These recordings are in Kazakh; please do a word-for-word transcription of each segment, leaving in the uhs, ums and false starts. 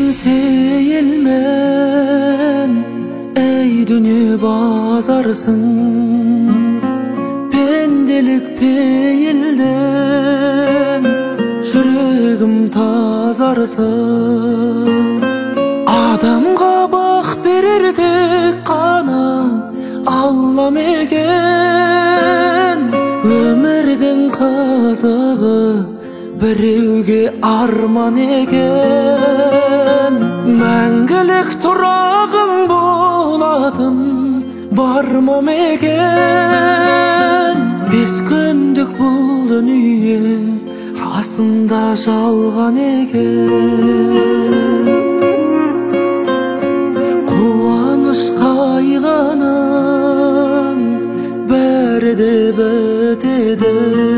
сейілмен ей дүние базарсың, пенделік пейілден жүрегім тазарсың. Адамға бақ берер тек қана Аллам екен, өмірдің қызығы біреуге арман екен. Мәңгілік тұрағың болатын бар ма мекен? Бес күндік бұл дүние расында жалған екен. Қуаныш қайғының бәрі де бітеді,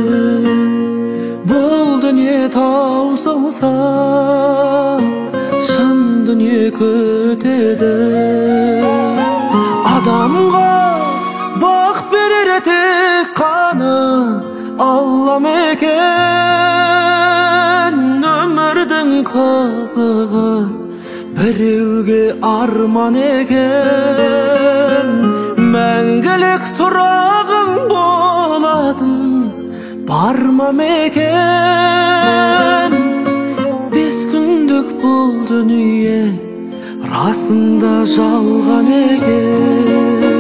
бұл дүние таусылса шын дүние күтеді. Адамға бақ берер тек қана Аллам екен, өмірдің қызығы біреуге арман екен. Мәңгілік тұрағың болатын бар ма мекен? Бес күндік бұл дүние расында жалған екен.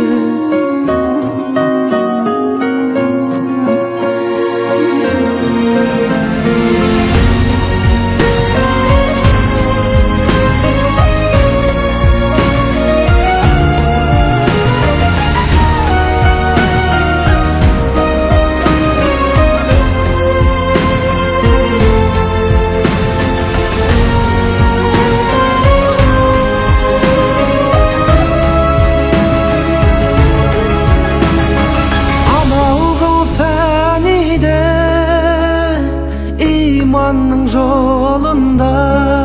Иманның жолында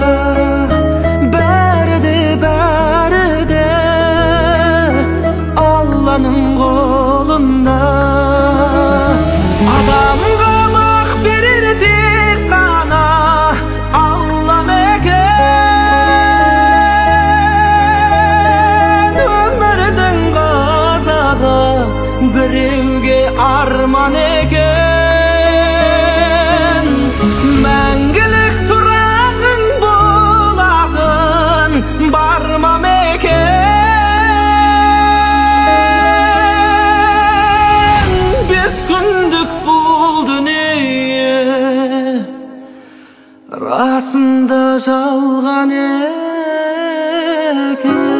бәрі де бәрі де Алланың қолында. Адамға бақ берер тек қана Аллам екен, өмірдің қызығы біреуге арман екен. Мәңгілік тұрағың болатын бар ма мекен? Бес күндік бұл дүние расында жалған екен.